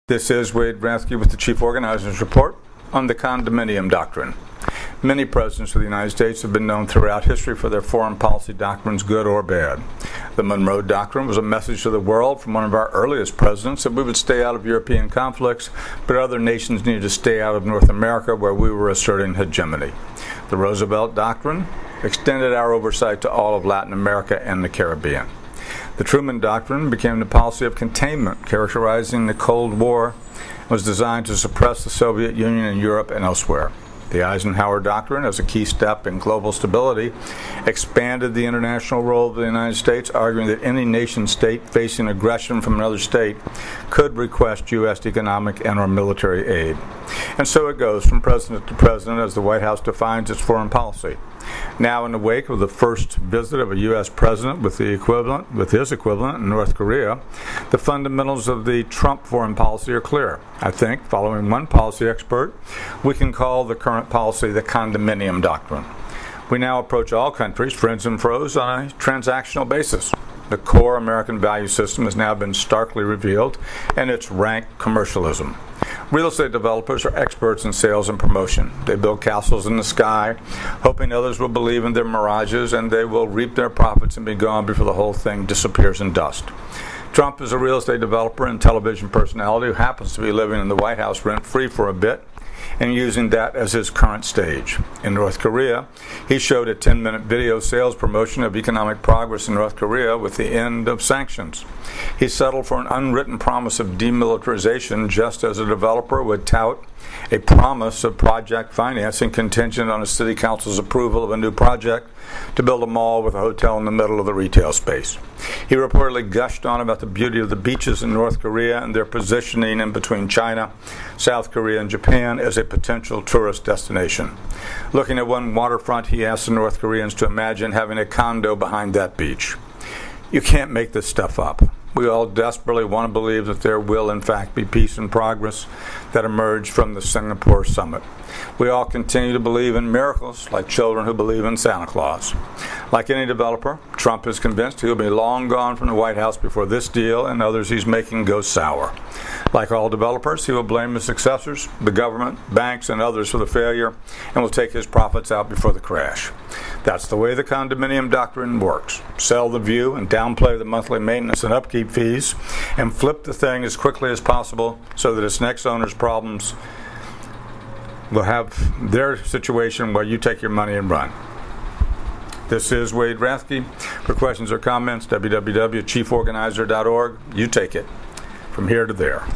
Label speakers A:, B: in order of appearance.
A: This is Wade Rathke with the Chief Organizers Report on the Condominium Doctrine. Many presidents of the United States have been known throughout history for their foreign policy doctrines, good or bad. The Monroe Doctrine was a message to the world from one of our earliest presidents that we would stay out of European conflicts, but other nations needed to stay out of North America where we were asserting hegemony. The Roosevelt Doctrine extended our oversight to all of Latin America and the Caribbean. The Truman Doctrine became the policy of containment, characterizing the Cold War, and was designed to suppress the Soviet Union in Europe and elsewhere. The Eisenhower Doctrine, as a key step in global stability, expanded the international role of the United States, arguing that any nation-state facing aggression from another state could request U.S. economic and/or military aid. And so it goes from president to president as the White House defines its foreign policy. Now, in the wake of the first visit of a U.S. president with his equivalent in North Korea, the fundamentals of the Trump foreign policy are clear. I think, following one policy expert, we can call the current policy the Condominium Doctrine. We now approach all countries, friends and foes, on a transactional basis. The core American value system has now been starkly revealed, and it's rank commercialism. Real estate developers are experts in sales and promotion. They build castles in the sky, hoping others will believe in their mirages, and they will reap their profits and be gone before the whole thing disappears in dust. Trump is a real estate developer and television personality who happens to be living in the White House rent-free for a bit and using that as his current stage. In North Korea, he showed a 10-minute video sales promotion of economic progress in North Korea with the end of sanctions. He settled for an unwritten promise of demilitarization, just as a developer would tout a promise of project financing contingent on a city council's approval of a new project to build a mall with a hotel in the middle of the retail space. He reportedly gushed on about the beauty of the beaches in North Korea and their positioning in between China, South Korea, and Japan as a potential tourist destination. Looking at one waterfront, he asked the North Koreans to imagine having a condo behind that beach. You can't make this stuff up. We all desperately want to believe that there will, in fact, be peace and progress that emerge from the Singapore summit. We all continue to believe in miracles, like children who believe in Santa Claus. Like any developer, Trump is convinced he'll be long gone from the White House before this deal and others he's making go sour. Like all developers, he will blame his successors, the government, banks, and others for the failure, and will take his profits out before the crash. That's the way the condominium doctrine works. Sell the view and downplay the monthly maintenance and upkeep fees, and flip the thing as quickly as possible so that its next owner's problems will have their situation while you take your money and run. This is Wade Rathke. For questions or comments, www.chieforganizer.org. You take it from here to there.